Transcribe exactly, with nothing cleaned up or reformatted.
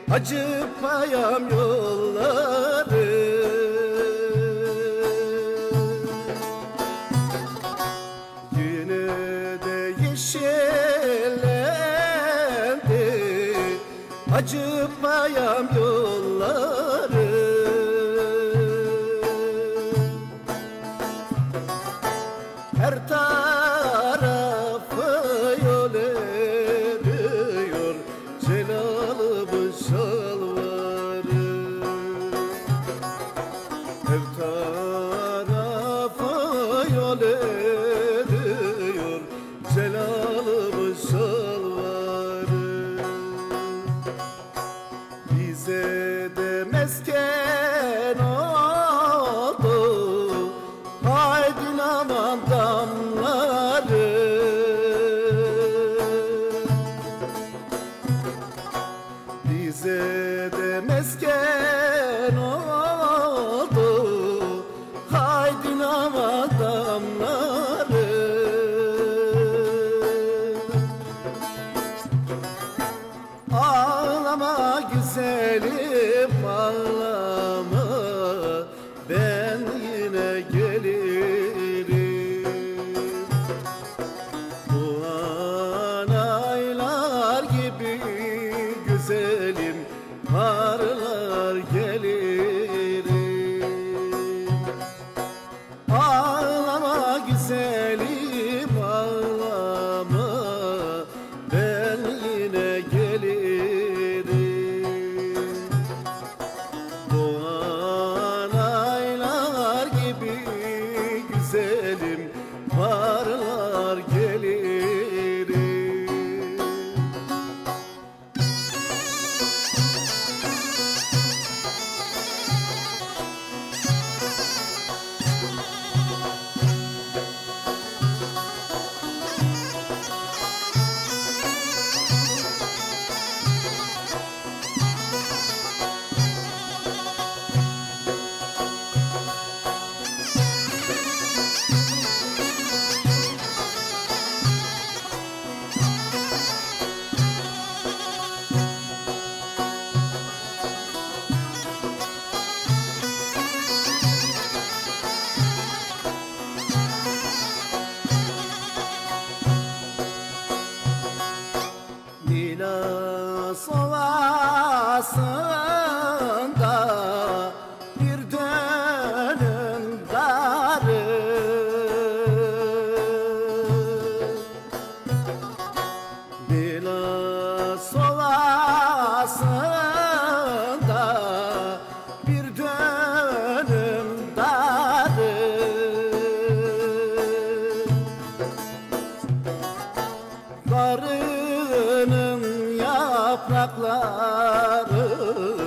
acı payam yolları. Yine de yeşillendi acı payam yolları. Her tarafı yol ediyor Celal'ımın şalvarı. Her tarafı yol ediyor Celal'ımın şalvarı. Bize de mesken oldu haydin aman damları. Bize de mesken oldu haydin aman damları. Ağlama güzelim ağlama, ben yine gelirim. Bu anaylar gibi güzelim parlar gelirim. Ağlama güzelim ağlama, ben yine gelirim. Bu anaylar gibi güzelim parlar gelirim. Milas ovasında bir dönüm darı. Milas ovasında bir dönüm darı. Darının yaprakları